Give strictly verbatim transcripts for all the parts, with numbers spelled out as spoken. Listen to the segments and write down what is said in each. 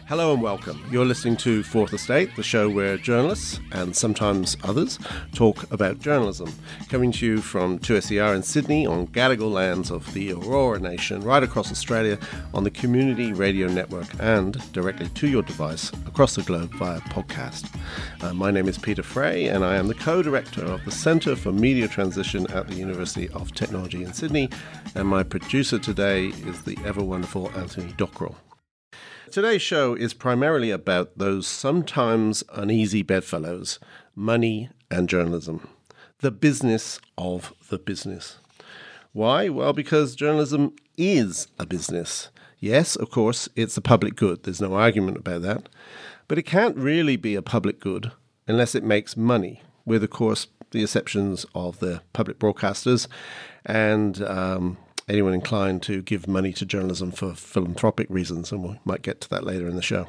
Hello and welcome. You're listening to Fourth Estate, the show where journalists, and sometimes others, talk about journalism. Coming to you from two S E R in Sydney on Gadigal lands of the Aurora Nation, right across Australia on the Community Radio Network and directly to your device across the globe via podcast. Uh, my name is Peter Fray and I am the co-director of the Centre for Media Transition at the University of Technology in Sydney, and my producer today is the ever-wonderful Anthony Dockrell. Today's show is primarily about those sometimes uneasy bedfellows, money and journalism, the business of the business. Why? Well, because journalism is a business. Yes, of course, it's a public good. There's no argument about that. But it can't really be a public good unless it makes money, with, of course, the exceptions of the public broadcasters and um, anyone inclined to give money to journalism for philanthropic reasons, and we might get to that later in the show.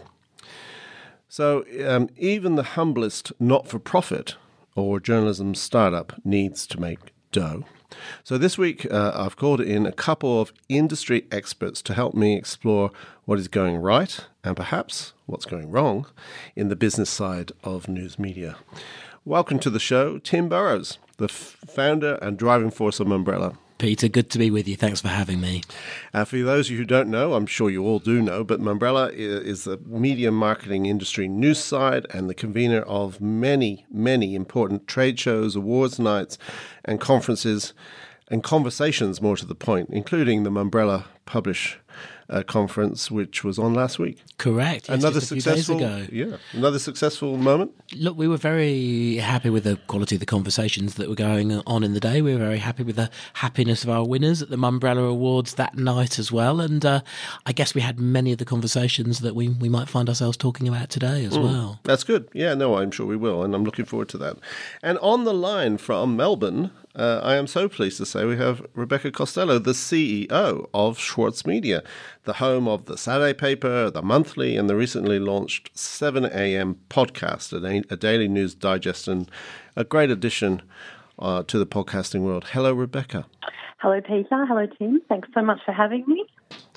So um, even the humblest not-for-profit or journalism startup needs to make dough. So this week uh, I've called in a couple of industry experts to help me explore what is going right and perhaps what's going wrong in the business side of news media. Welcome to the show, Tim Burrows, the f- founder and driving force of Mumbrella. Peter, good to be with you. Thanks for having me. Uh, for those of you who don't know, I'm sure you all do know, but Mumbrella is the media marketing industry news side and the convener of many, many important trade shows, awards nights, and conferences and conversations, more to the point, including the Mumbrella Publish uh, conference, which was on last week. Correct. Yes, another just a few successful, days ago. yeah, another successful moment. Look, we were very happy with the quality of the conversations that were going on in the day. We were very happy with the happiness of our winners at the Mumbrella Awards that night as well. And uh, I guess we had many of the conversations that we, we might find ourselves talking about today as mm, well. That's good. Yeah, no, I'm sure we will. And I'm looking forward to that. And on the line from Melbourne, Uh, I am so pleased to say we have Rebecca Costello, the C E O of Schwartz Media, the home of the Saturday Paper, the Monthly, and the recently launched seven a.m. podcast, a, a daily news digest, and a great addition uh, to the podcasting world. Hello, Rebecca. Hello, Peter. Hello, Tim. Thanks so much for having me.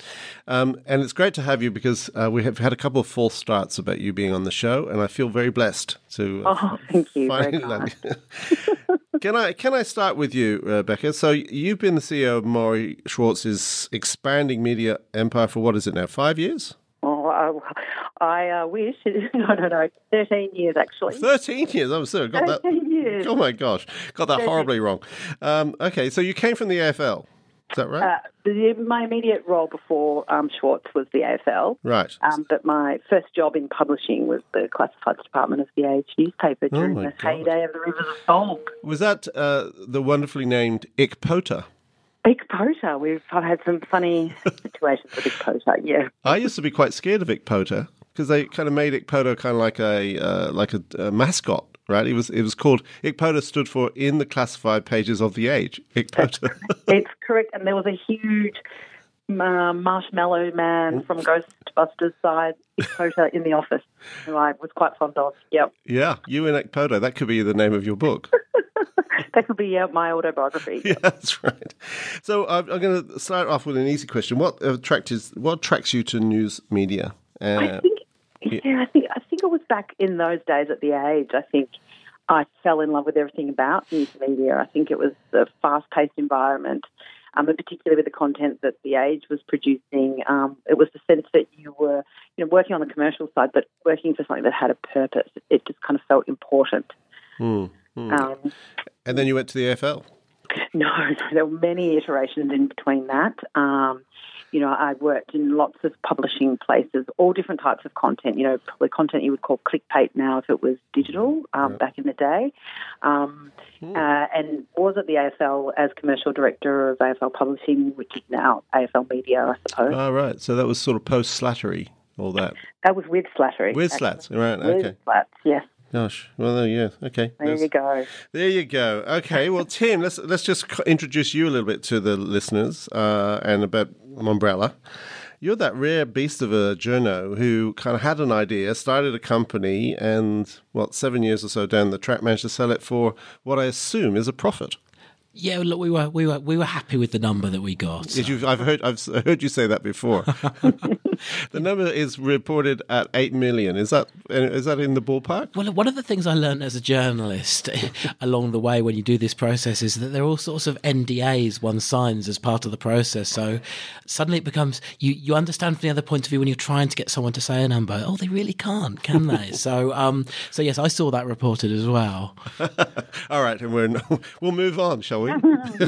Um, and it's great to have you because uh, we have had a couple of false starts about you being on the show, and I feel very blessed to. Uh, oh, thank you. Very kind. Can I can I start with you, Rebecca? So you've been the C E O of Maury Schwartz's expanding media empire for what is it now, five years? Oh, I, I uh, wish. No, no, no. Thirteen years, actually. Thirteen years. I'm sorry, got that. Thirteen years. Oh my gosh, got that horribly wrong. Um, okay, so you came from the A F L. Is that right? Uh, the, my immediate role before um, Schwartz was the A F L. Right. Um, but my first job in publishing was the classifieds department of the Age newspaper during oh the God. heyday of the Rivers of Salt. Was that uh, the wonderfully named Ick Pota? Ick Pota. We've I've had some funny situations with Ick Pota, yeah. I used to be quite scared of Ick Pota because they kind of made Ick Pota kind of like a uh, like a, a mascot. Right, it was it was called Ick Pota, stood for in the classified pages of the Age. Ick Pota. It's correct, and there was a huge uh, marshmallow man from Ghostbusters side, Ick Pota, in the office, who I was quite fond of. Yep. Yeah, you and Ick Pota. That could be the name of your book. That could be uh, my autobiography. Yeah, that's right. So I'm, I'm going to start off with an easy question. What attracts what attracts you to news media? Uh, I think. Yeah, I think I think it was back in those days at the Age. I think I fell in love with everything about news media. I think it was the fast-paced environment, um, and particularly with the content that the Age was producing. Um, it was the sense that you were, you know, working on the commercial side, but working for something that had a purpose. It just kind of felt important. Mm, mm. Um, and then you went to the A F L. No, there were many iterations in between that. Um, You know, I worked in lots of publishing places, all different types of content, you know, probably content you would call clickbait now if it was digital um, right. back in the day. Um, mm. uh, and was at the A F L as commercial director of A F L Publishing, which is now A F L Media, I suppose. Oh, right. So that was sort of post-Slattery, all that. That was with Slattery. With Slats, right, okay. With Slats, yes. Gosh, well, yeah, okay. There There's, you go. There you go. Okay, well, Tim, let's let's just introduce you a little bit to the listeners uh, and about Mumbrella. You're that rare beast of a journo who kind of had an idea, started a company, and, what, seven years or so down the track, managed to sell it for what I assume is a profit. Yeah, look, we were we were we were happy with the number that we got. Did you? I've heard I've heard you say that before. The number is reported at eight million. Is that is that in the ballpark? Well, one of the things I learned as a journalist along the way when you do this process is that there are all sorts of N D As one signs as part of the process. So suddenly it becomes, you, you understand from the other point of view when you're trying to get someone to say a number, oh, they really can't, can they? so, um, so yes, I saw that reported as well. All right, and we're, we'll move on, shall we?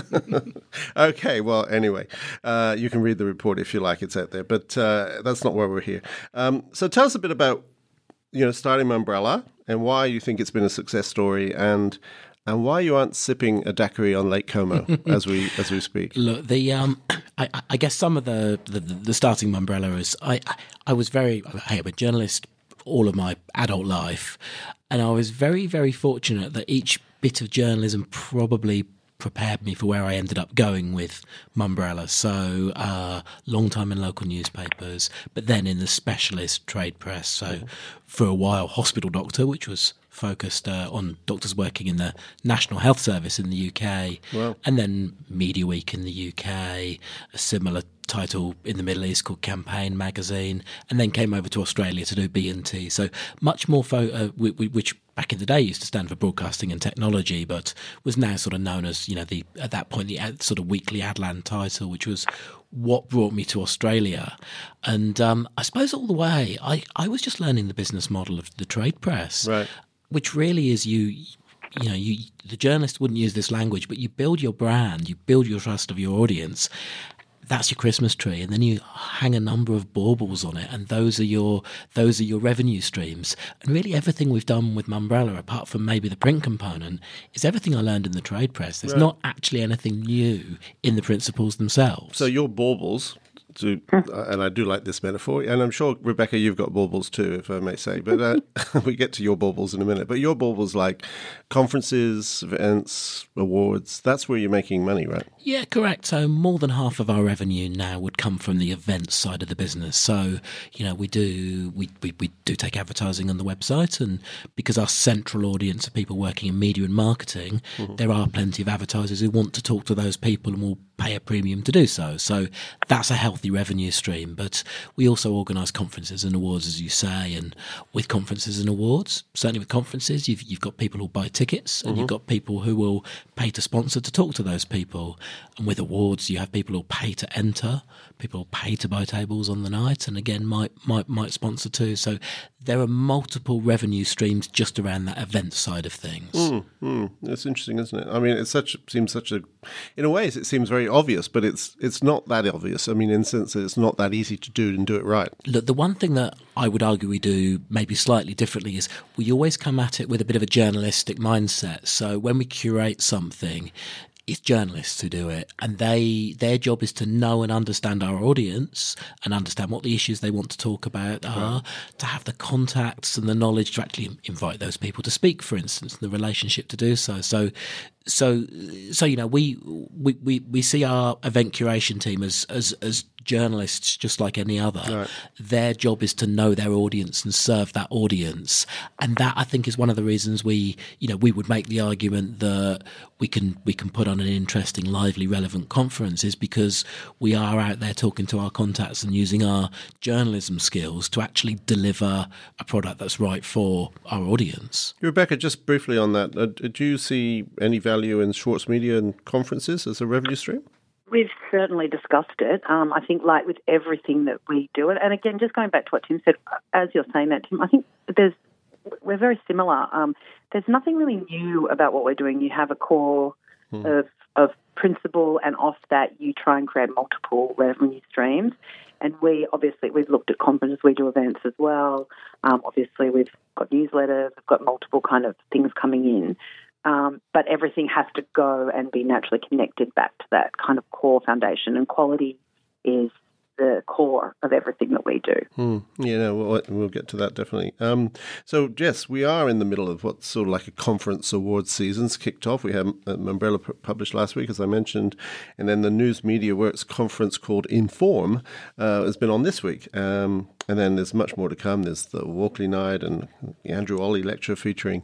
Okay, well, anyway, uh, you can read the report if you like, it's out there, but uh, that's not why we're here. Um, so tell us a bit about, you know, starting Mumbrella and why you think it's been a success story, and and why you aren't sipping a daiquiri on Lake Como as we as we speak. Look, the um, I, I guess some of the, the, the starting Mumbrella is I I was very I am a journalist all of my adult life, and I was very very fortunate that each bit of journalism probably prepared me for where I ended up going with Mumbrella. So uh, long time in local newspapers, but then in the specialist trade press. So mm. for a while, Hospital Doctor, which was focused uh, on doctors working in the National Health Service in the U K, wow. and then Media Week in the U K, a similar title in the Middle East called Campaign magazine, and then came over to Australia to do B and T. So much more, fo- uh, which back in the day used to stand for Broadcasting and Technology, but was now sort of known as, you know, the at that point the ad, sort of weekly Adland title, which was what brought me to Australia. And um, I suppose all the way, I, I was just learning the business model of the trade press, right. which really is you... You know, you, the journalist wouldn't use this language, but you build your brand, you build your trust of your audience. That's your Christmas tree, and then you hang a number of baubles on it, and those are your those are your revenue streams. And really, everything we've done with Mumbrella, apart from maybe the print component, is everything I learned in the trade press. There's right. not actually anything new in the principles themselves. So your baubles. To, and I do like this metaphor, and I'm sure, Rebecca, you've got baubles too, if I may say, but uh, we get to your baubles in a minute. But your baubles, like conferences, events, awards, that's where you're making money, right? Yeah, correct. So more than half of our revenue now would come from the events side of the business. So, you know, we do we, we, we do take advertising on the website, and because our central audience are people working in media and marketing, mm-hmm. there are plenty of advertisers who want to talk to those people and will pay a premium to do so. So that's a healthy revenue stream. But we also organise conferences and awards, as you say, and with conferences and awards, certainly with conferences, you've you've got people who buy tickets, and mm-hmm. you've got people who will pay to sponsor to talk to those people. And with awards, you have people who pay to enter, people who pay to buy tables on the night, and again might might might sponsor too. So there are multiple revenue streams just around that event side of things. Mm, mm. That's interesting, isn't it? I mean, it such seems such a, in a way, it seems very obvious, but it's it's not that obvious. I mean, in the sense that it's not that easy to do and do it right. Look, the one thing that I would argue we do maybe slightly differently is we always come at it with a bit of a journalistic mindset. So when we curate something, it's journalists who do it, and they their job is to know and understand our audience and understand what the issues they want to talk about are, right. to have the contacts and the knowledge to actually invite those people to speak, for instance, and the relationship to do so. So, so, so you know, we we, we, we see our event curation team as as as journalists just like any other. Right. Their job is to know their audience and serve that audience, and that I think is one of the reasons we, you know, we would make the argument that we can we can put on an interesting, lively, relevant conference is because we are out there talking to our contacts and using our journalism skills to actually deliver a product that's right for our audience. Rebecca, just briefly on that, uh, do you see any value in Schwartz Media and conferences as a revenue stream? We've certainly discussed it. Um, I think, like with everything that we do, and again, just going back to what Tim said, as you're saying that, Tim, I think there's we're very similar. Um, there's nothing really new about what we're doing. You have a core hmm. of of principle, and off that, you try and create multiple revenue streams. And we obviously we've looked at conferences, we do events as well. Um, obviously, we've got newsletters, we've got multiple kind of things coming in. Um, but everything has to go and be naturally connected back to that kind of core foundation, and quality is the core of everything that we do. Hmm. Yeah, no, we'll, we'll get to that definitely. Um, so, Jess, we are in the middle of what's sort of like a conference awards season's kicked off. We had Mumbrella published last week, as I mentioned, and then the News Media Works conference called Inform uh, has been on this week. Um, and then there's much more to come. There's the Walkley Night and the Andrew Olley lecture featuring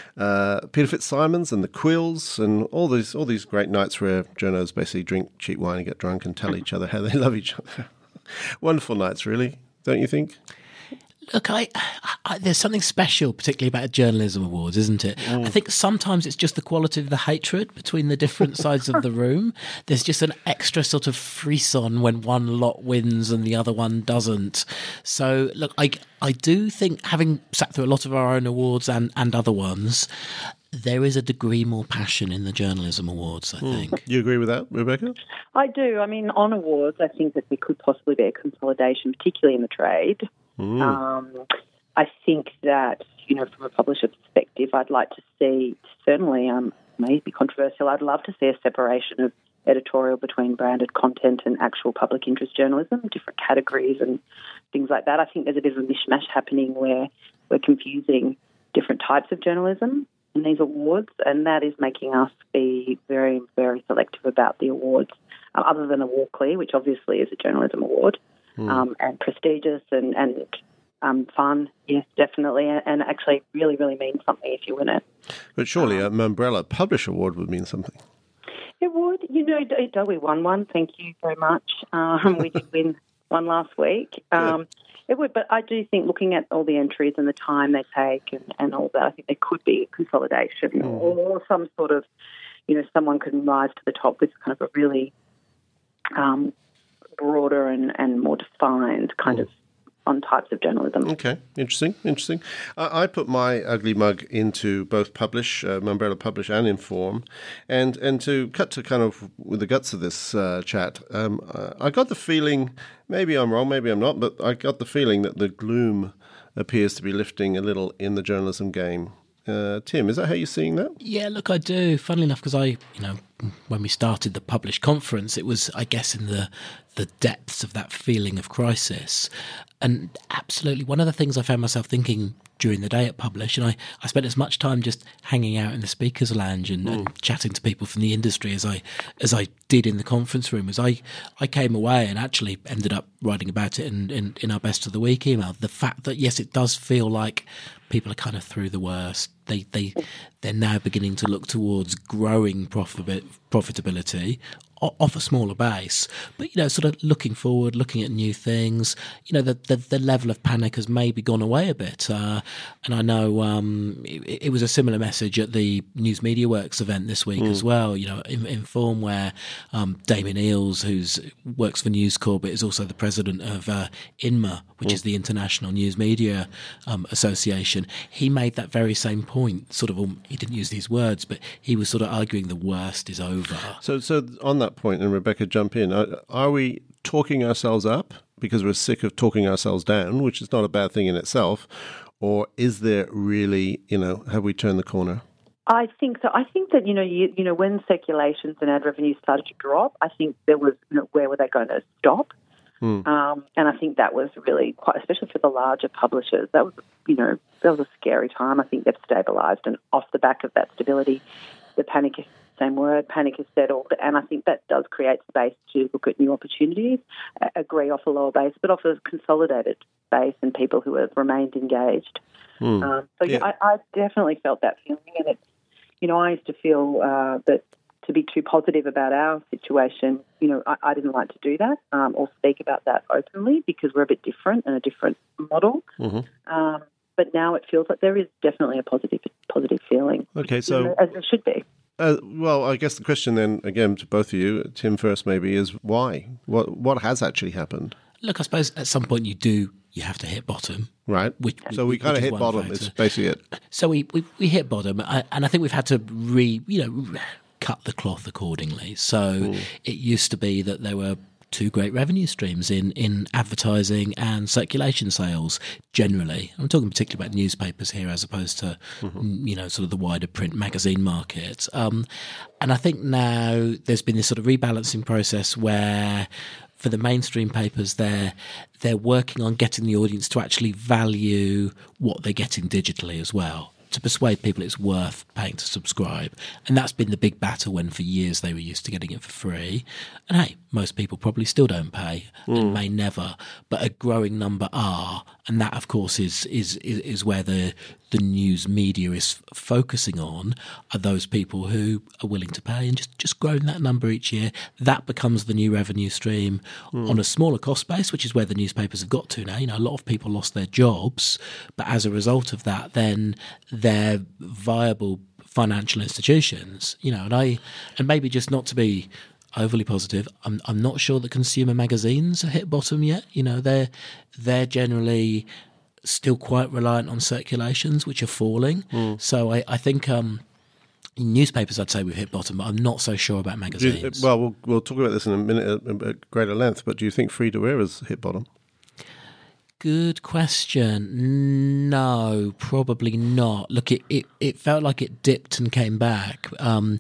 uh, Peter Fitzsimons and the Quills, and all these all these great nights where journos basically drink cheap wine and get drunk and tell each other how they love each other. Wonderful nights, really. don't you think? Look, I, I, there's something special, particularly about journalism awards, isn't it? Mm. I think sometimes it's just the quality of the hatred between the different sides of the room. There's just an extra sort of frisson when one lot wins and the other one doesn't. So, look, I, I do think, having sat through a lot of our own awards and, and other ones, there is a degree more passion in the journalism awards, I think. Mm. You agree with that, Rebecca? I do. I mean, on awards, I think that there could possibly be a consolidation, particularly in the trade. Mm. Um, I think that, you know, from a publisher perspective, I'd like to see, certainly, um, may be controversial, I'd love to see a separation of editorial between branded content and actual public interest journalism, different categories and things like that. I think there's a bit of a mishmash happening where we're confusing different types of journalism in these awards, and that is making us be very, very selective about the awards, um, other than a Walkley, which obviously is a journalism award. Mm. Um, and prestigious and, and um, fun, yes, definitely, and actually really, really means something if you win it. But surely um, an Umbrella Publisher Award would mean something. It would. You know, we won one. Thank you very much. Um, we did win one last week. Um, it would, but I do think looking at all the entries and the time they take and, and all that, I think there could be consolidation mm. or some sort of, you know, someone could rise to the top with kind of a really Um, broader and, and more defined kind mm. of on types of journalism. Okay, interesting, interesting. Uh, I put my ugly mug into both Publish, uh, Umbrella Publish and Inform, and and to cut to kind of with the guts of this uh, chat, um, uh, I got the feeling, maybe I'm wrong, maybe I'm not, but I got the feeling that the gloom appears to be lifting a little in the journalism game. Uh, Tim, is that how you're seeing that? Yeah, look, I do. Funnily enough, because I, you know, when we started the Publish conference, it was, I guess, in the the depths of that feeling of crisis. And absolutely, one of the things I found myself thinking during the day at Publish, and I, I spent as much time just hanging out in the speakers lounge and, mm. and chatting to people from the industry as I as I did in the conference room, as I, I came away and actually ended up writing about it in, in, in our Best of the Week email. The fact that, yes, it does feel like people are kind of through the worst. They, they, they're now beginning to look towards growing profit, profitability off a smaller base, but, you know, sort of looking forward, looking at new things. You know, the the, the level of panic has maybe gone away a bit. Uh, and I know um, it, it was a similar message at the News Media Works event this week mm. as well. You know, in, Inform, where um, Damien Eales, who's works for News Corp, but is also the president of uh, I N M A, which mm. is the International News Media um, Association. He made that very same point. Sort of, um, he didn't use these words, but he was sort of arguing the worst is over. So, so on that point, and Rebecca, jump in. Are, are we talking ourselves up because we're sick of talking ourselves down, which is not a bad thing in itself, or is there really, you know, have we turned the corner? I think so. I think that, you know, you, you know, when circulations and ad revenues started to drop, I think there was, you know, where were they going to stop? Hmm. Um, and I think that was really quite, especially for the larger publishers, that was, you know, that was a scary time. I think they've stabilised, and off the back of that stability, the panic is same word, panic has settled, and I think that does create space to look at new opportunities, agree off a lower base, but off a consolidated base and people who have remained engaged. Mm. Um, so yeah, yeah I, I definitely felt that feeling, and it's, you know, I used to feel uh, that to be too positive about our situation, you know, I, I didn't like to do that um, or speak about that openly because we're a bit different and a different model. Mm-hmm. Um, but now it feels like there is definitely a positive, positive feeling. Okay, so you know, as there should be. Uh, well, I guess the question then, again, to both of you, Tim first maybe, is why? What what has actually happened? Look, I suppose at some point you do, you have to hit bottom. Right. Which, so we kind of hit bottom. Factor. It's basically it. So we, we, we hit bottom, and I think we've had to re, you know, cut the cloth accordingly. So mm. it used to be that there were two great revenue streams in, in advertising and circulation sales generally. I'm talking particularly about newspapers here as opposed to, mm-hmm. you know, sort of the wider print magazine market. Um, and I think now there's been this sort of rebalancing process where for the mainstream papers, they're, they're working on getting the audience to actually value what they're getting digitally as well. to persuade people it's worth paying to subscribe. And that's been the big battle when for years they were used to getting it for free. And hey, most people probably still don't pay mm. and may never, but a growing number are. And that, of course, is is is, is where the the news media is f- focusing on, are those people who are willing to pay, and just, just growing that number each year. That becomes the new revenue stream mm. on a smaller cost base, which is where the newspapers have got to now. You know, a lot of people lost their jobs, but as a result of that, then they're viable financial institutions. You know, and I and maybe just not to be overly positive, I'm I'm not sure that consumer magazines have hit bottom yet. You know, they're they're generally still quite reliant on circulations, which are falling. Mm. So I, I think um, in newspapers, I'd say we've hit bottom, but I'm not so sure about magazines. You, well, well, we'll talk about this in a minute at, at greater length, but do you think free-to-air has hit bottom? Good question. No, probably not. Look, it, it, it felt like it dipped and came back. Um,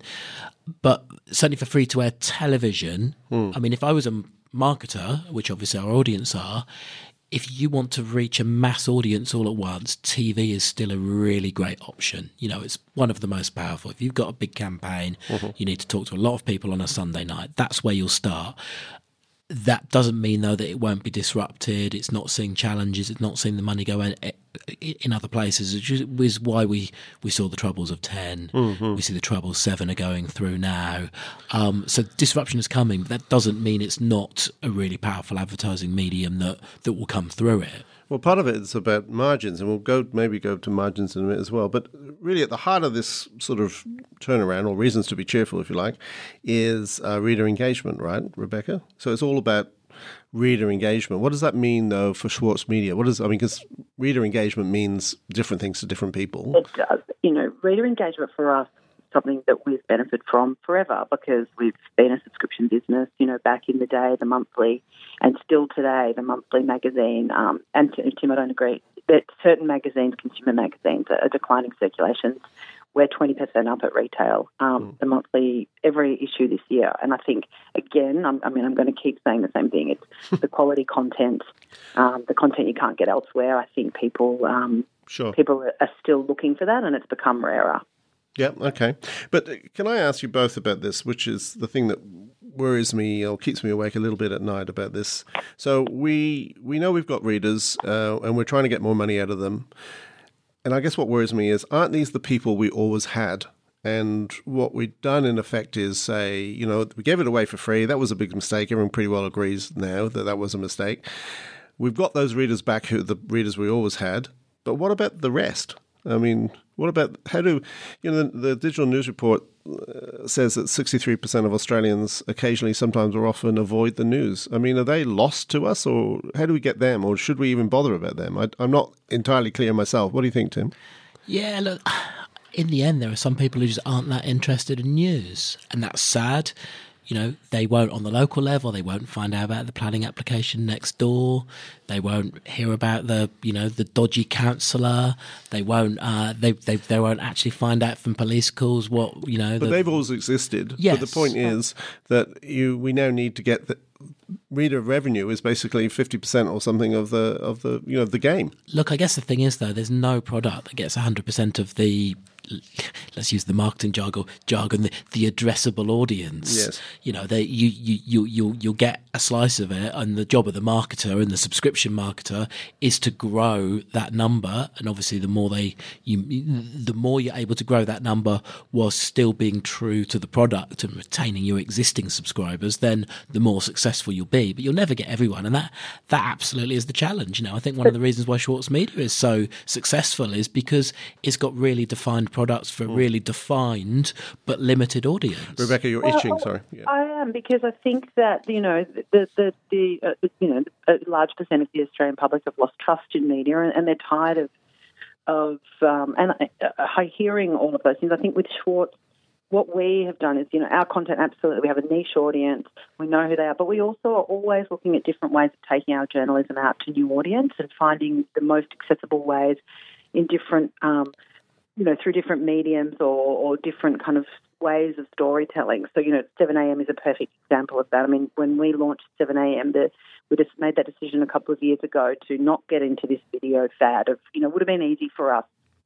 but certainly for free-to-air television, mm. I mean, if I was a marketer, which obviously our audience are, if you want to reach a mass audience all at once, T V is still a really great option. You know, it's one of the most powerful. If you've got a big campaign, mm-hmm. you need to talk to a lot of people on a Sunday night. That's where you'll start. That doesn't mean, though, that it won't be disrupted. It's not seeing challenges. It's not seeing the money go in, in other places, which is why we, we saw the troubles of ten. Mm-hmm. We see the troubles seven are going through now. Um, so disruption is coming, but that doesn't mean it's not a really powerful advertising medium that, that will come through it. Well, part of it is about margins, and we'll go maybe go to margins in a minute as well. But really at the heart of this sort of turnaround, or reasons to be cheerful, if you like, is uh, reader engagement, right, Rebecca? So it's all about reader engagement. What does that mean, though, for Schwartz Media? What does I mean? Because reader engagement means different things to different people. It does. You know, reader engagement for us is something that we've benefited from forever, because we've been a subscription business, you know, back in the day, the monthly, and still today, the monthly magazine. Um, and Tim, I don't agree that certain magazines, consumer magazines, are declining circulations. We're twenty percent up at retail, um, mm. the monthly, every issue this year. And I think, again, I'm, I mean, I'm going to keep saying the same thing. It's the quality content, um, the content you can't get elsewhere. I think people um, sure. people are still looking for that, and it's become rarer. Yeah, okay. But can I ask you both about this, which is the thing that worries me or keeps me awake a little bit at night about this. So we we know we've got readers, uh, and we're trying to get more money out of them. And I guess what worries me is, aren't these the people we always had? And what we've done, in effect, is say, you know, we gave it away for free. That was a big mistake. Everyone pretty well agrees now that that was a mistake. We've got those readers back, who the readers we always had. But what about the rest? I mean, what about, how do, you know, the, the Digital News Report uh, says that sixty-three percent of Australians occasionally, sometimes or often, avoid the news. I mean, are they lost to us, or how do we get them, or should we even bother about them? I, I'm not entirely clear myself. What do you think, Tim? Yeah, look, in the end, there are some people who just aren't that interested in news, and that's sad. You know, they won't, on the local level, they won't find out about the planning application next door. They won't hear about the, you know, the dodgy councillor. They won't, uh, they, they they won't actually find out from police calls what, you know. But the, they've always existed. Yes. But the point is that you we now need to get the reader revenue is basically fifty percent or something of the of the you know the game. Look, I guess the thing is, though, there's no product that gets one hundred percent of the, let's use the marketing jargon, jargon the, the addressable audience. Yes. You know, they, you, you, you, you'll, you'll get a slice of it, and the job of the marketer and the subscription marketer is to grow that number. And obviously, the more they, you, the more you're able to grow that number while still being true to the product and retaining your existing subscribers, then the more successful you'll be. But you'll never get everyone, and that that absolutely is the challenge. You know, I think one of the reasons why Schwartz Media is so successful is because it's got really defined products for a really defined but limited audience. Rebecca, you're well, itching. Sorry, yeah. I am, because I think that you know the the, the uh, you know a large percent of the Australian public have lost trust in media, and, and they're tired of of um, and uh, hearing all of those things. I think with Schwartz, what we have done is, you know, our content, absolutely, we have a niche audience, we know who they are, but we also are always looking at different ways of taking our journalism out to new audience and finding the most accessible ways in different, um, you know, through different mediums or, or different kind of ways of storytelling. So, you know, seven a.m. is a perfect example of that. I mean, when we launched seven a.m., the, we just made that decision a couple of years ago to not get into this video fad of, you know, it would have been easy for us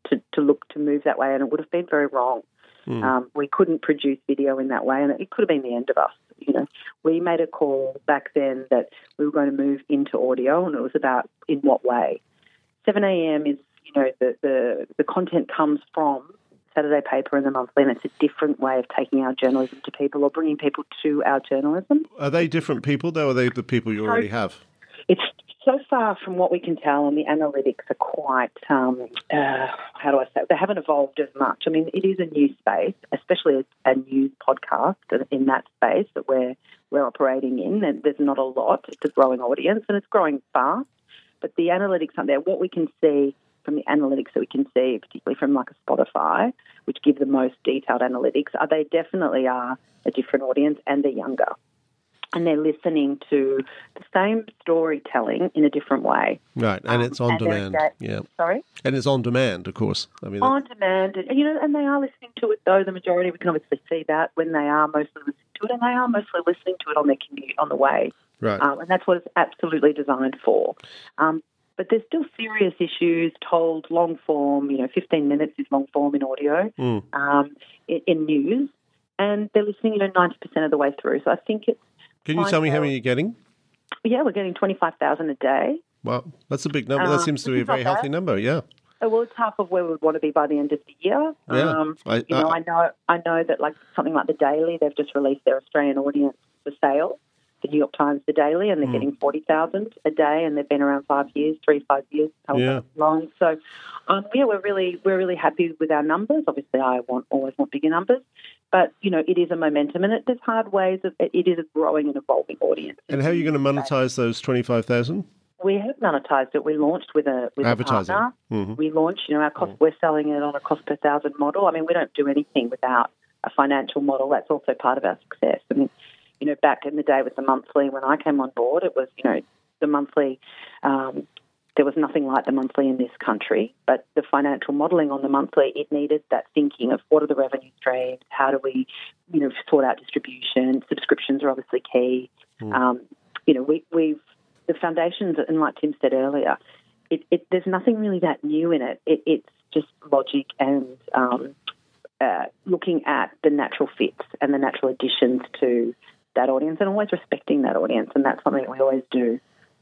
to, to look to move that way, and it would have been very wrong. Mm. Um, we couldn't produce video in that way, and it could have been the end of us. You know, we made a call back then that we were going to move into audio, and it was about in what way. seven a.m. is, you know, the, the, the content comes from Saturday paper and the monthly, and it's a different way of taking our journalism to people or bringing people to our journalism. Are they different people, though, or are they the people you already have? It's so far from what we can tell, and the analytics are quite, um, uh, how do I say, they haven't evolved as much. I mean, it is a new space, especially a, a news podcast in that space that we're, we're operating in, and there's not a lot. It's a growing audience, and it's growing fast, but the analytics aren't there. What we can see from the analytics that we can see, particularly from like a Spotify, which give the most detailed analytics, are they definitely are a different audience, and they're younger. And they're listening to the same storytelling in a different way. Right, and um, it's on and demand. Yeah. Sorry? And it's on demand, of course. I mean, on demand. And, you know, and they are listening to it, though. The majority, we can obviously see that when they are mostly listening to it, and they are mostly listening to it on their commute, on the way. Right. Um, and that's what it's absolutely designed for. Um, but there's still serious issues told long form, you know, fifteen minutes is long form in audio, mm. um, in, in news, and they're listening, you know, ninety percent of the way through. So I think it's Can you tell me how many you're getting? Yeah, we're getting twenty-five thousand a day. Wow, that's a big number. Um, that seems to be a very healthy bad. number, yeah. Well, it's half of where we would want to be by the end of the year. Yeah. Um, I, you know, I, I know I know that like something like The Daily, they've just released their Australian audience for sale. The New York Times, The Daily, and they're mm. getting forty thousand a day, and they've been around five years, three, five years, however yeah. long. So, um, yeah, we're really we're really happy with our numbers. Obviously, I want always want bigger numbers, but you know, it is a momentum, and it, there's hard ways of it, it is a growing and evolving audience. And how are you going to monetize those twenty-five thousand? We have monetized it. We launched with a with Advertising. a partner. Mm-hmm. We launched, you know, our cost. Mm. We're selling it on a cost per thousand model. I mean, we don't do anything without a financial model. That's also part of our success. I mean, you know, back in the day with the monthly, when I came on board, it was, you know, the monthly. Um, there was nothing like the monthly in this country, but the financial modelling on the monthly, it needed that thinking of what are the revenue streams, how do we, you know, sort out distribution. Subscriptions are obviously key. Mm. Um, you know, we, we've the foundations, and like Tim said earlier, it, it, there's nothing really that new in it. it it's just logic and um, uh, looking at the natural fits and the natural additions to that audience, and always respecting that audience, and that's something that we always do.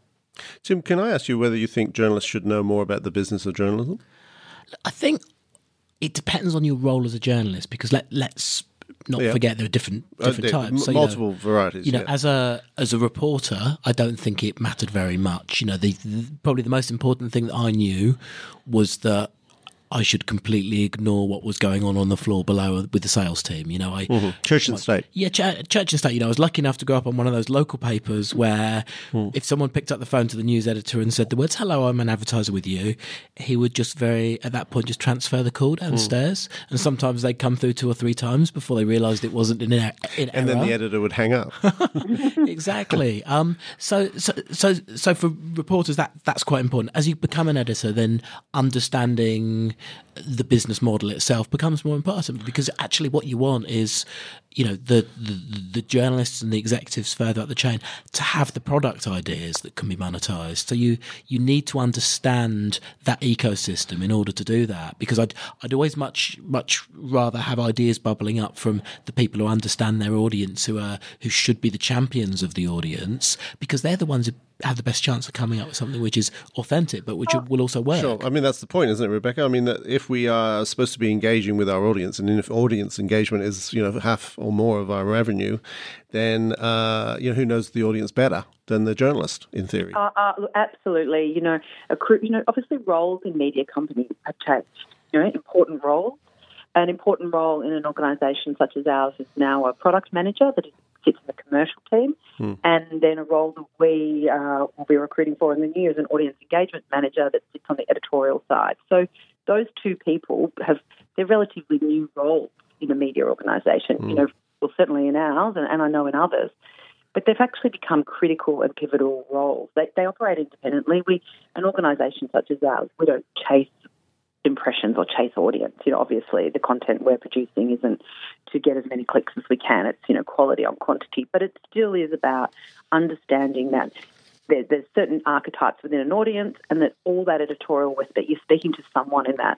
Tim, can I ask you whether you think journalists should know more about the business of journalism? I think it depends on your role as a journalist, because let, let's not yeah. forget there are different different uh, types. So, multiple you know, varieties. You know, yeah. as a as a reporter, I don't think it mattered very much. You know, the, the probably the most important thing that I knew was that I should completely ignore what was going on on the floor below with the sales team. You know, I mm-hmm. Church and I, State. Yeah, ch- Church and State. You know, I was lucky enough to grow up on one of those local papers where mm. if someone picked up the phone to the news editor and said the words "Hello, I'm an advertiser with you," he would just very at that point just transfer the call downstairs. Mm. And sometimes they'd come through two or three times before they realised it wasn't in, in and error. then the editor would hang up. Exactly. Um, so, so, so, so for reporters, that that's quite important. As you become an editor, then understanding the business model itself becomes more important, because actually what you want is, you know, the, the the journalists and the executives further up the chain to have the product ideas that can be monetized. So you you need to understand that ecosystem in order to do that, because I'd I'd always much much rather have ideas bubbling up from the people who understand their audience, who are who should be the champions of the audience, because they're the ones who have the best chance of coming up with something which is authentic, but which oh, will also work. Sure. I mean, that's the point, isn't it, Rebecca? I mean, that if we are supposed to be engaging with our audience, and if audience engagement is, you know, half or more of our revenue, then, uh, you know, who knows the audience better than the journalist, in theory? Uh, uh, absolutely. You know, a, you know, obviously roles in media companies have changed. You know, important roles. An important role in an organisation such as ours is now a product manager that sits in the commercial team, hmm. and then a role that we uh, will be recruiting for in the new year is an audience engagement manager that sits on the editorial side. So those two people have, they're relatively new roles in a media organisation, hmm. you know, well, certainly in ours, and, and I know in others, but they've actually become critical and pivotal roles. They, they operate independently. We, an organisation such as ours, we don't chase impressions or chase audience. You know, obviously the content we're producing isn't to get as many clicks as we can. It's, you know, quality on quantity, but it still is about understanding that there, there's certain archetypes within an audience, and that all that editorial work, that you're speaking to someone in that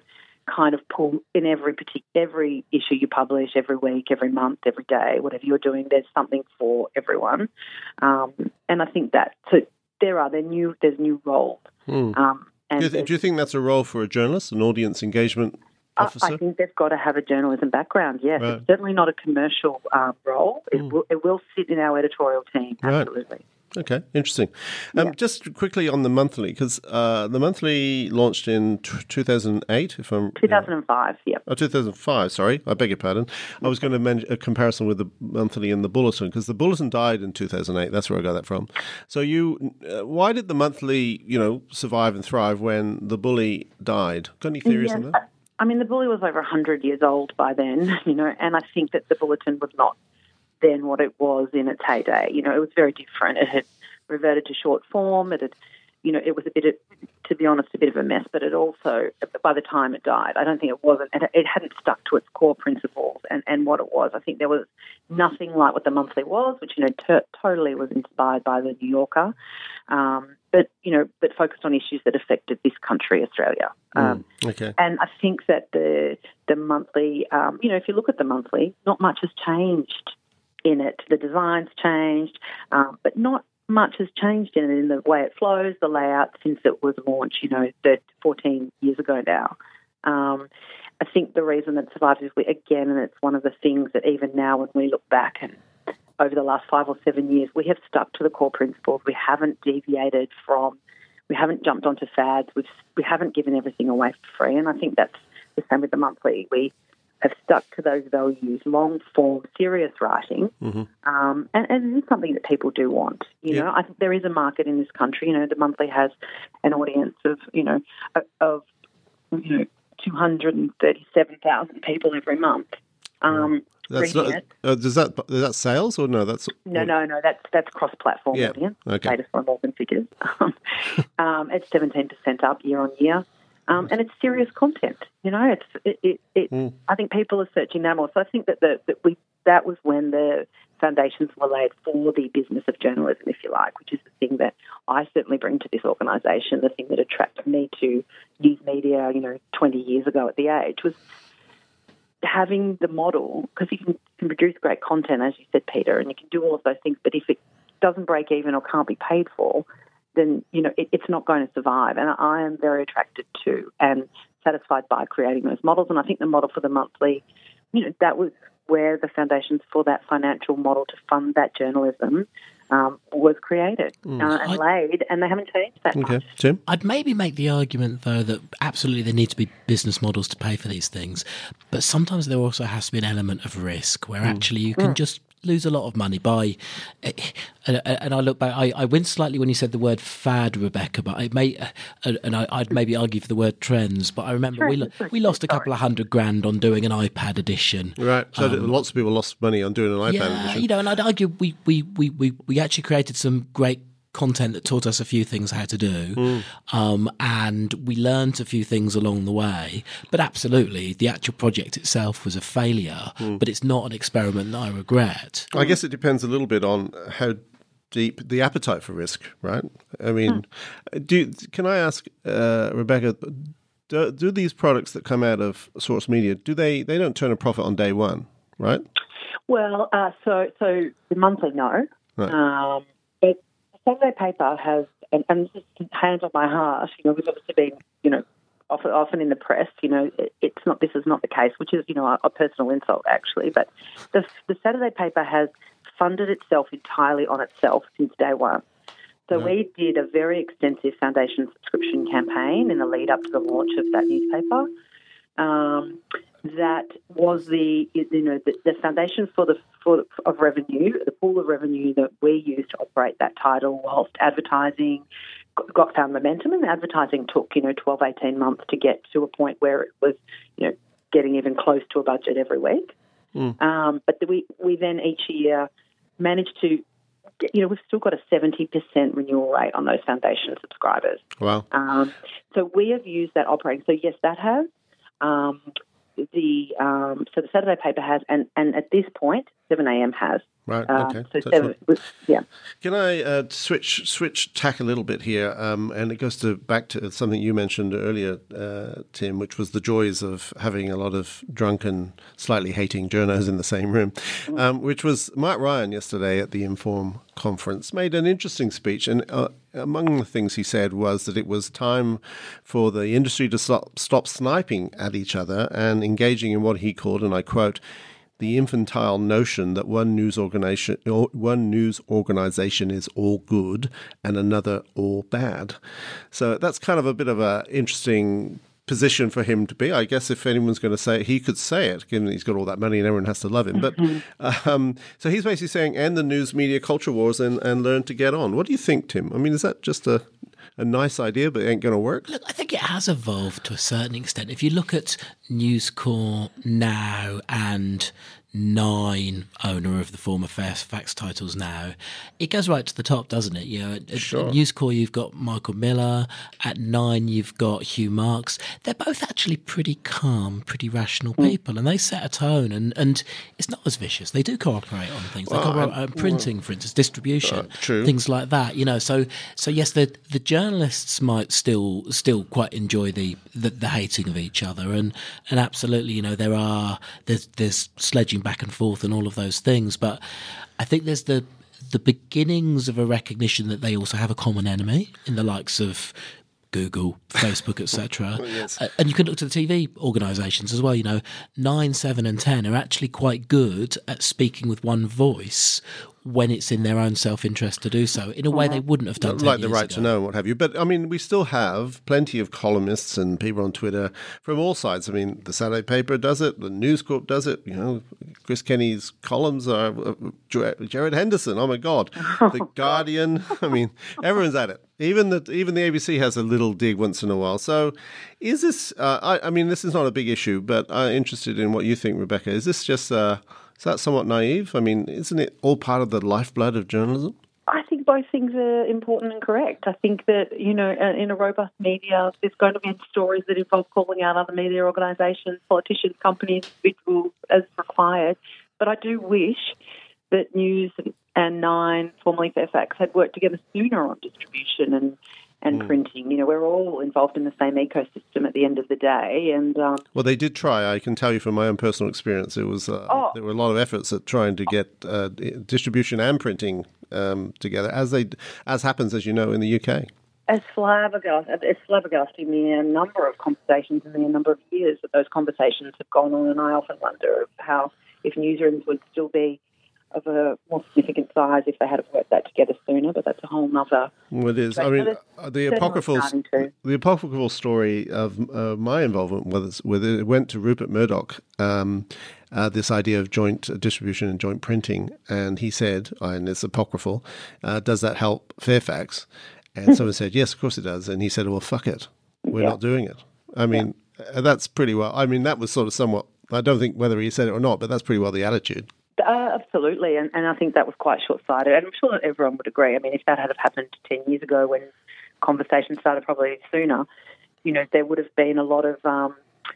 kind of pull in every partic- every issue you publish, every week, every month, every day, whatever you're doing, there's something for everyone. Um, and I think that so there are there new there's new roles. Mm. Um, and do, you th- do you think that's a role for a journalist, an audience engagement officer? I, I think they've got to have a journalism background. Yes, right. It's certainly not a commercial um, role. It Mm. will it will sit in our editorial team. Absolutely. Right. Okay, interesting. Um, Yeah. Just quickly on the monthly, because uh, the monthly launched in t- two thousand eight, if I'm... two thousand five, yeah. Oh, two thousand five, sorry. I beg your pardon. I was going to mention a comparison with the monthly and the bulletin, because the bulletin died in two thousand eight. That's where I got that from. So you, uh, why did the monthly, you know, survive and thrive when the bully died? Got any theories Yeah, on that? I mean, the bully was over one hundred years old by then, you know, and I think that the bulletin was not then what it was in its heyday. You know, it was very different. It had reverted to short form. It had, you know, it was a bit, of, to be honest, a bit of a mess, but it also, by the time it died, I don't think it wasn't, it, it hadn't stuck to its core principles and, and what it was. I think there was nothing like what the monthly was, which, you know, t- totally was inspired by the New Yorker, um, but, you know, but focused on issues that affected this country, Australia. Um, mm, okay. And I think that the, the monthly, um, you know, if you look at the monthly, not much has changed in it. The design's changed, um, but not much has changed in it, in the way it flows, the layout since it was launched, you know, fourteen years ago now. Um, I think the reason that survives is, we, again, and it's one of the things that even now when we look back and over the last five or seven years, we have stuck to the core principles. We haven't deviated from, we haven't jumped onto fads. We've, we haven't given everything away for free. And I think that's the same with the monthly. We have stuck to those values, long-form, serious writing, mm-hmm. um, and, and it is something that people do want. You yeah. know, I think there is a market in this country. You know, the monthly has an audience of, you know, of, you know, two hundred thirty-seven thousand people every month. Um, that's not, uh, does that is that sales or no? That's no, no, no. That's that's cross-platform yeah. audience. Okay. Latest from Morgan figures. um, it's seventeen percent up year on year. Um, and it's serious content, you know. It's it. it, it mm. I think people are searching that more. So I think that the, that we that was when the foundations were laid for the business of journalism, if you like, which is the thing that I certainly bring to this organisation. The thing that attracted me to news media, you know, twenty years ago at the Age, was having the model, because you can, can produce great content, as you said, Peter, and you can do all of those things. But if it doesn't break even or can't be paid for, then, you know, it, it's not going to survive. And I am very attracted to and satisfied by creating those models. And I think the model for the monthly, you know, that was where the foundations for that financial model to fund that journalism um, was created mm. uh, and I'd, laid, and they haven't changed that okay. much. Tim? I'd maybe make the argument, though, that absolutely there need to be business models to pay for these things. But sometimes there also has to be an element of risk where mm. actually you can mm. just lose a lot of money by, and, and I look back, I, I winced slightly when you said the word fad, Rebecca, but I may, and I, I'd maybe argue for the word trends, but I remember we we lost a couple of hundred grand on doing an iPad edition. Right, so um, lots of people lost money on doing an iPad yeah, edition. You know, and I'd argue we, we, we, we, we actually created some great content that taught us a few things how to do, mm. um, and we learned a few things along the way. But absolutely, the actual project itself was a failure, mm. but it's not an experiment that I regret. I guess it depends a little bit on how deep the appetite for risk, right? I mean, mm. do can I ask, uh, Rebecca, do, do these products that come out of Source Media, do they, they don't turn a profit on day one, right? Well, uh, so, so the monthly, no. Right. Um, but Saturday paper has, and, and this is hands on my heart, you know, we've obviously been, you know, often, often in the press, you know, it, it's not, this is not the case, which is, you know, a, a personal insult, actually. But the, the Saturday paper has funded itself entirely on itself since day one. So yeah. we did a very extensive foundation subscription campaign in the lead up to the launch of that newspaper. Um, that was the, you know, the, the foundation for the for of revenue, the pool of revenue that we used to operate that title, whilst advertising got, got found momentum, and advertising took, you know, twelve, eighteen months to get to a point where it was, you know, getting even close to a budget every week. Mm. Um, but the, we we then each year managed to, you know, we've still got a seventy percent renewal rate on those foundation subscribers. Wow. Um, so we have used that operating. So yes, that has. Um, the um, so the Saturday paper has, and, and at this point, seven a.m. has. Right. Um, Okay. so That's seven, right. yeah. Can I uh, switch switch tack a little bit here? Um, and it goes to back to something you mentioned earlier, uh, Tim, which was the joys of having a lot of drunken, slightly hating journos in the same room. Um, which was Mike Ryan yesterday at the Inform conference made an interesting speech, and uh, among the things he said was that it was time for the industry to stop, stop sniping at each other and engaging in what he called, and I quote, the infantile notion that one news organization, one news organization is all good and another all bad. So that's kind of a bit of an interesting position for him to be. I guess if anyone's going to say it, he could say it, given that he's got all that money and everyone has to love him. Mm-hmm. But um, so he's basically saying, end the news media culture wars and, and learn to get on. What do you think, Tim? I mean, is that just a a nice idea, but it ain't going to work? Look, I think it has evolved to a certain extent. If you look at News Corp now and Nine, owner of the former Fairfax titles now, it goes right to the top, doesn't it? You know, at, Sure. at News Corp you've got Michael Miller. At Nine you've got Hugh Marks. They're both actually pretty calm, pretty rational people, and they set a tone. And, and it's not as vicious. They do cooperate on things. They Well, cooperate I- on printing, for instance, distribution, Uh, true. things like that. You know, so so yes, the the journalists might still still quite enjoy the, the, the hating of each other, and and absolutely, you know, there are there's there's sledging back and forth and all of those things, but I think there's the the beginnings of a recognition that they also have a common enemy in the likes of Google, Facebook, et cetera. Yes. Uh, and you can look to the T V organisations as well. You know, nine, seven, and ten are actually quite good at speaking with one voice when it's in their own self-interest to do so, in a way they wouldn't have done ten Like the years right ago. to know and what have you. But, I mean, we still have plenty of columnists and people on Twitter from all sides. I mean, the Saturday paper does it, the News Corp does it, you know, Chris Kenny's columns are uh, Jared Henderson, oh my God, The Guardian, I mean, everyone's at it. Even the even the A B C has a little dig once in a while. So is this, uh, I, I mean, this is not a big issue, but I'm interested in what you think, Rebecca. Is this just, uh, is that somewhat naive? I mean, isn't it all part of the lifeblood of journalism? I think both things are important and correct. I think that, you know, in a robust media, there's going to be stories that involve calling out other media organisations, politicians, companies, individuals as required. But I do wish that News and Nine, formerly Fairfax, had worked together sooner on distribution and, and mm. printing. You know, we're all involved in the same ecosystem at the end of the day. And um, well, they did try. I can tell you from my own personal experience, it was uh, oh. there were a lot of efforts at trying to get uh, distribution and printing um, together, as they as happens, as you know, in the U K. As flabbergasted, as flabbergasting the number of conversations and the number of years that those conversations have gone on, and I often wonder how if newsrooms would still be of a more significant size if they had worked that together sooner, but that's a whole nother. Well, it is. I mean, uh, the apocryphal, the apocryphal story of uh, my involvement with with it went to Rupert Murdoch. Um, uh, this idea of joint distribution and joint printing, and he said, and it's apocryphal, uh, does that help Fairfax? And someone said, yes, of course it does. And he said, well, fuck it, we're yeah. not doing it. I mean, yeah. that's pretty well. I mean, that was sort of somewhat. I don't think whether he said it or not, but that's pretty well the attitude. Uh, absolutely, and, and I think that was quite short-sighted, and I'm sure that everyone would agree. I mean, if that had happened ten years ago when conversations started, probably sooner, you know, there would have been a lot of, um,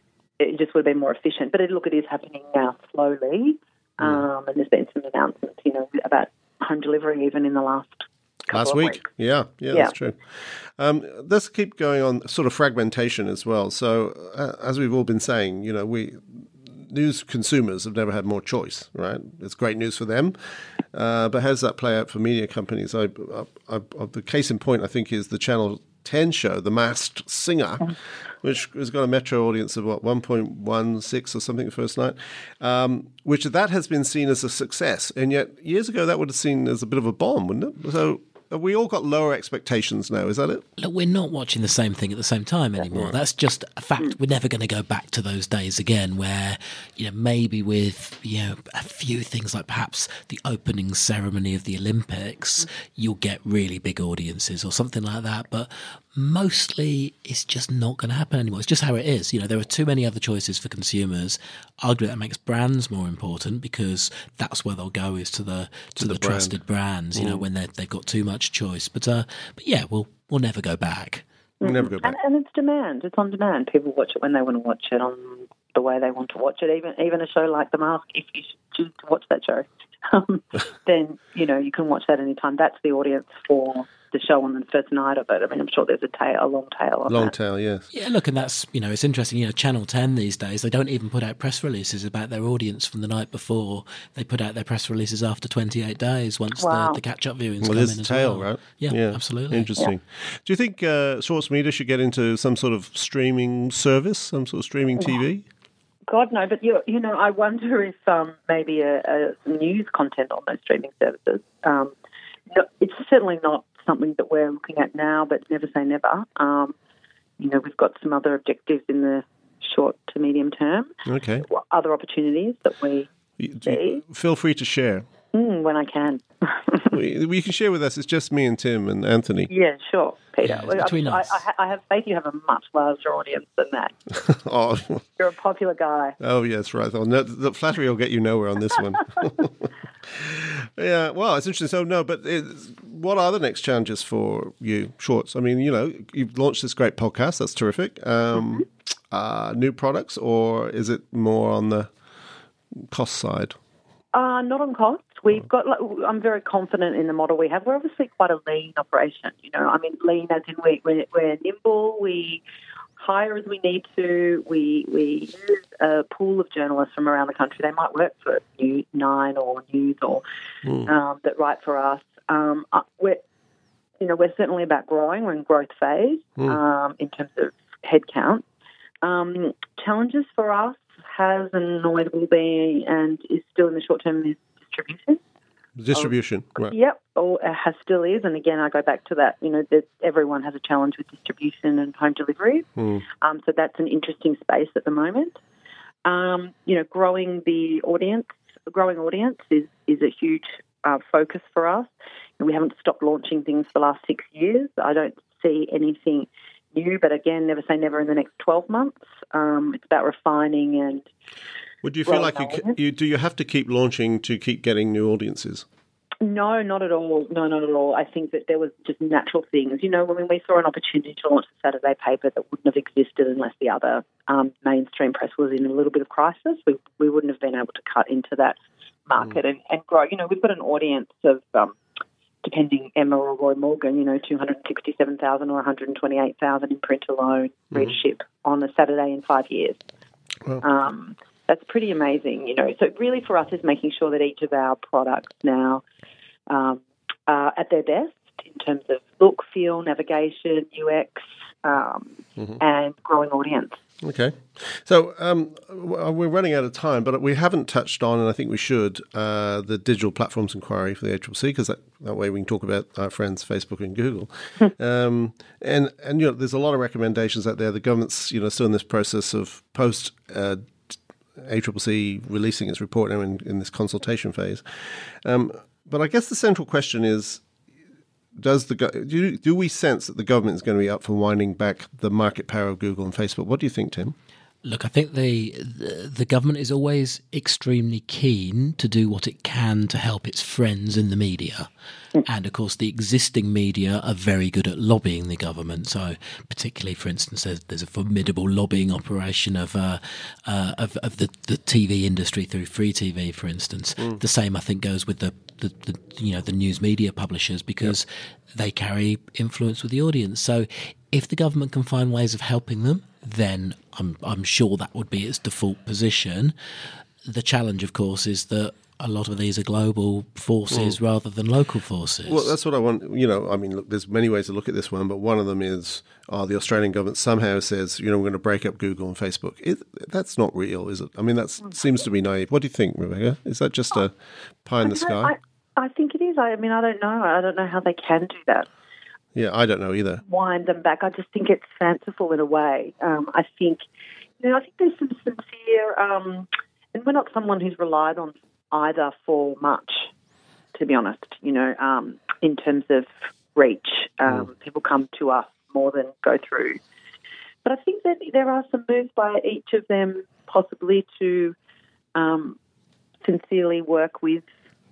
it just would have been more efficient. But it, look, it is happening now slowly, um, mm. and there's been some announcements, you know, about home delivery even in the last couple Last of week, weeks. Yeah, yeah, yeah, that's true. Um, let's keep going on sort of fragmentation as well. So, uh, as we've all been saying, you know, we... news consumers have never had more choice, right? It's great news for them. Uh, but how does that play out for media companies? I, I, I, the case in point, I think, is the Channel ten show, The Masked Singer, which has got a metro audience of, what, one point one six or something the first night, um, which that has been seen as a success. And yet, years ago, that would have seen as a bit of a bomb, wouldn't it? So have we all got lower expectations now? Is that it? Look, we're not watching the same thing at the same time anymore. Right. That's just a fact. We're never going to go back to those days again where, you know, maybe with, you know, a few things like perhaps the opening ceremony of the Olympics, you'll get really big audiences or something like that. But mostly it's just not going to happen anymore. It's just how it is. You know, there are too many other choices for consumers. Arguably that makes brands more important because that's where they'll go is to the to, to the, the brand. trusted brands, you mm. know, when they've got too much choice. But uh, but yeah, we'll we'll never go back. We'll never go back. And, and it's demand. It's on demand. People watch it when they want to watch it on the way they want to watch it. Even even a show like The Mask, if you choose to watch that show, um, then, you know, you can watch that anytime. That's the audience for the show on the first night of it. I mean, I'm sure there's a tail, a long tail on Long that. tail, yes. Yeah, look, and that's, you know, it's interesting. You know, Channel ten these days, they don't even put out press releases about their audience from the night before. They put out their press releases after twenty-eight days once Wow. the, the catch-up viewings Well, come there's in a as tail, well. right? Yeah, Yeah. absolutely. Interesting. Do you think uh, Schwartz Media should get into some sort of streaming service, some sort of streaming T V? God, no, but, you, you know, I wonder if um, maybe a, a, some news content on those streaming services. Um, no, it's certainly not something that we're looking at now, but never say never. Um, you know, we've got some other objectives in the short to medium term, Okay. other opportunities that we You- do you- feel free to share. mm, when I can. we, we can share with us. It's just me and Tim and Anthony. Yeah, sure, Peter. Yeah, it's between I, us. I, I have faith you have a much larger audience than that. oh, You're a popular guy. oh, yes, right. Oh, no, the flattery will get you nowhere on this one. Yeah, well, it's interesting. So, no, but it, what are the next challenges for you, Schwartz? I mean, you know, you've launched this great podcast. That's terrific. Um, uh, new products, or is it more on the cost side? Uh, not on cost. We've got. Like, I'm very confident in the model we have. We're obviously quite a lean operation. You know, I mean, lean as in we, we're, we're nimble. We hire as we need to. We we use a pool of journalists from around the country. They might work for News Nine or News or Mm. um, that write for us. Um, uh, we're you know we're certainly about growing. We're in growth phase Mm. um, in terms of headcount. Um, challenges for us has and always will be, and is still in the short term, is distribution. Distribution, right. Yep, or it has, still is. And again, I go back to that, you know, that everyone has a challenge with distribution and home delivery. Mm. Um, so that's an interesting space at the moment. Um, you know, growing the audience, growing audience is, is a huge uh, focus for us. And we haven't stopped launching things for the last six years. I don't see anything new, but again, never say never in the next twelve months. Um, it's about refining and Would you feel Well, like you, no, ca- isn't it? you do you have to keep launching to keep getting new audiences? No, not at all. No, not at all. I think that there was just natural things. You know, when we saw an opportunity to launch a Saturday paper that wouldn't have existed unless the other um, mainstream press was in a little bit of crisis, we we wouldn't have been able to cut into that market mm. and, and grow. You know, we've got an audience of, um, depending Emma or Roy Morgan, you know, two hundred sixty-seven thousand or one hundred twenty-eight thousand in print alone, mm. readership on a Saturday in five years. Wow. Um, that's pretty amazing, you know. So really for us is making sure that each of our products now um, are at their best in terms of look, feel, navigation, U X, um, mm-hmm. and growing audience. Okay. So um, we're running out of time, but we haven't touched on, and I think we should, uh, the digital platforms inquiry for the A C C C, because that, that way we can talk about our friends Facebook and Google. um, and, and, you know, there's a lot of recommendations out there. The government's, you know, still in this process of post uh, A C C C releasing its report now in, in this consultation phase. Um, but I guess the central question is, Does the do, do we sense that the government is going to be up for winding back the market power of Google and Facebook? What do you think, Tim? Look, I think the, the the government is always extremely keen to do what it can to help its friends in the media. And, of course, the existing media are very good at lobbying the government. So particularly, for instance, there's, there's a formidable lobbying operation of uh, uh, of, of the, the T V industry through Free T V, for instance. Mm. The same, I think, goes with the, the, the you know the news media publishers because yep. they carry influence with the audience. So if the government can find ways of helping them, then I'm I'm sure that would be its default position. The challenge, of course, is that a lot of these are global forces mm. rather than local forces. Well, that's what I want. You know, I mean, look, there's many ways to look at this one, but one of them is uh, the Australian government somehow says, you know, we're going to break up Google and Facebook. It, that's not real, is it? I mean, that seems to be naive. What do you think, Rebecca? Is that just a pie in I the sky? I, I think it is. I mean, I don't know. I don't know how they can do that. Yeah, I don't know either. Wind them back. I just think it's fanciful in a way. Um, I think, you know, I think there's some sincere, um, and we're not someone who's relied on either for much, to be honest, you know, um, in terms of reach. Um, mm. People come to us more than go through. But I think that there are some moves by each of them possibly to um, sincerely work with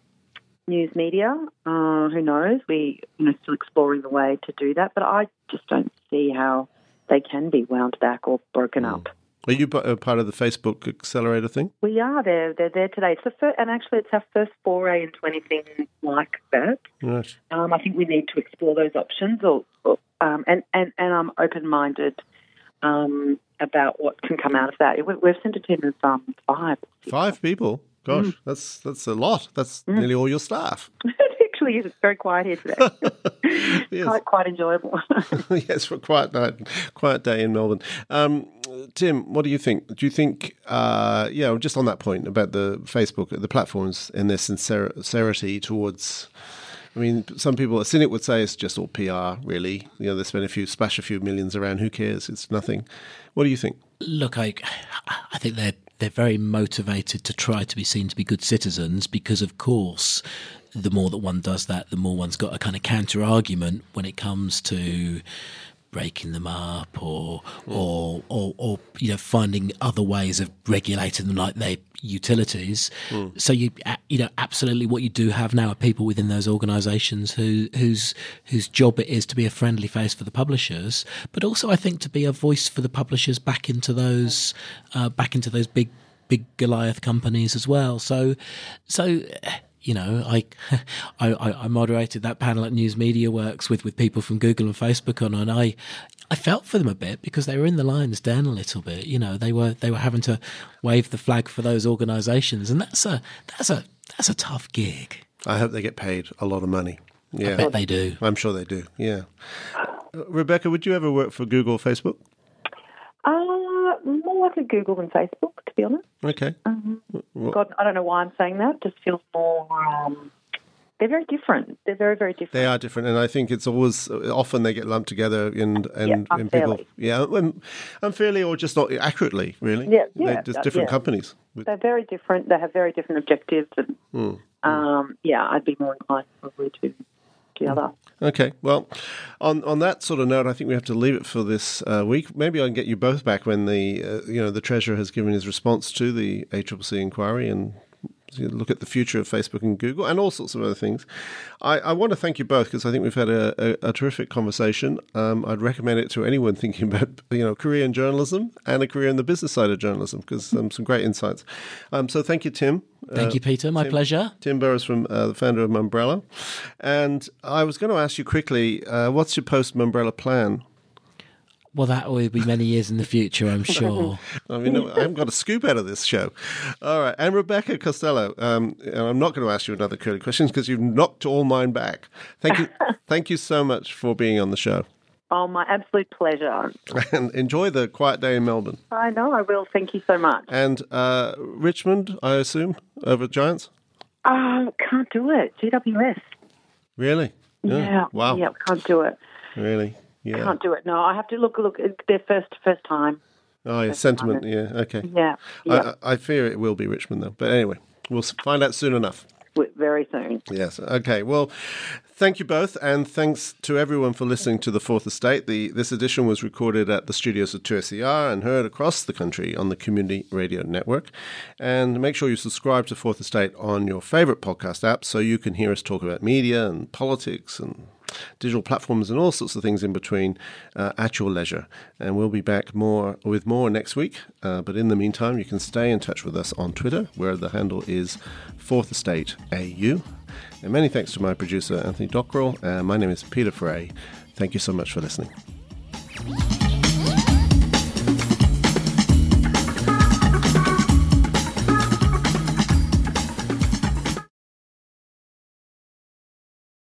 news media. Uh, who knows? We, you know, still exploring the way to do that, but I just don't see how they can be wound back or broken mm. up. Are you a part of the Facebook Accelerator thing? We are. They're, they're there today. It's the first, and actually it's our first foray into anything like that. Right. Um, I think we need to explore those options, or, or um, and, and, and I'm open-minded um, about what can come out of that. We, we've sent a team of um, five. Five people? Gosh, mm. that's that's a lot. That's mm. nearly all your staff. It actually is. It's very quiet here today. Yes. quite, quite enjoyable. Yes, for a quiet night, quiet day in Melbourne. Um, Tim, what do you think? Do you think, uh, yeah, just on that point about the Facebook, the platforms and their sincerity towards, I mean, some people, a cynic would say it's just all P R, really. You know, they spend a few, splash a few millions around. Who cares? It's nothing. What do you think? Look, I, I think they're they're very motivated to try to be seen to be good citizens because, of course, the more that one does that, the more one's got a kind of counter argument when it comes to breaking them up or, or, or, or, you know, finding other ways of regulating them like their utilities. Mm. So you, you know, absolutely what you do have now are people within those organisations who, whose, whose job it is to be a friendly face for the publishers, but also I think to be a voice for the publishers back into those, uh, back into those big, big Goliath companies as well. So, so, you know, I, I I moderated that panel at News Media Works with, with people from Google and Facebook on, and I I felt for them a bit because they were in the lion's den a little bit. You know, they were they were having to wave the flag for those organisations, and that's a that's a that's a tough gig. I hope they get paid a lot of money. Yeah, I bet they do. I'm sure they do. Yeah, uh, Rebecca, would you ever work for Google or Facebook? Uh, more likely Google than Facebook, to be honest. Okay. Um, God, I don't know why I'm saying that. It just feels more. Um, they're very different. They're very, very different. They are different, and I think it's always often they get lumped together and and, yeah, and people, yeah, and unfairly or just not accurately, really. Yeah, yeah. They're just different yeah. companies. They're very different. They have very different objectives, and mm. um, yeah, I'd be more inclined probably to the other. Okay, well, on on that sort of note, I think we have to leave it for this uh, week. Maybe I can get you both back when the uh, you know the Treasurer has given his response to the A C C C inquiry and look at the future of Facebook and Google and all sorts of other things. I, I want to thank you both because I think we've had a, a, a terrific conversation. Um, I'd recommend it to anyone thinking about you know career in journalism and a career in the business side of journalism because um, some great insights. Um, so thank you, Tim. Thank uh, you, Peter. My Tim, pleasure. Tim Burrus, from uh, the founder of Mumbrella. And I was going to ask you quickly, uh, what's your post-Mumbrella plan? Well, that will be many years in the future, I'm sure. I mean, I haven't got a scoop out of this show. All right. And Rebecca Costello, um, and I'm not going to ask you another curly questions because you've knocked all mine back. Thank you. Thank you so much for being on the show. Oh, my absolute pleasure. And enjoy the quiet day in Melbourne. I know, I will. Thank you so much. And uh, Richmond, I assume, over at Giants? Oh, can't do it. G W S. Really? Yeah. yeah. Wow. Yeah, can't do it. Really? Yeah. Can't do it. No, I have to look. Look, it's their first first time. Oh, yeah, first sentiment. time. Yeah. Okay. Yeah. yeah. I, I fear it will be Richmond though. But anyway, we'll find out soon enough. Very soon. Yes. Okay. Well, thank you both, and thanks to everyone for listening to The Fourth Estate. The this edition was recorded at the studios of two S E R and heard across the country on the Community Radio Network. And make sure you subscribe to Fourth Estate on your favourite podcast app so you can hear us talk about media and politics and digital platforms and all sorts of things in between uh, at your leisure. And we'll be back more with more next week. Uh, but in the meantime, you can stay in touch with us on Twitter, where the handle is Fourth Estate A U. And many thanks to my producer, Anthony Dockrell. And my name is Peter Frey. Thank you so much for listening.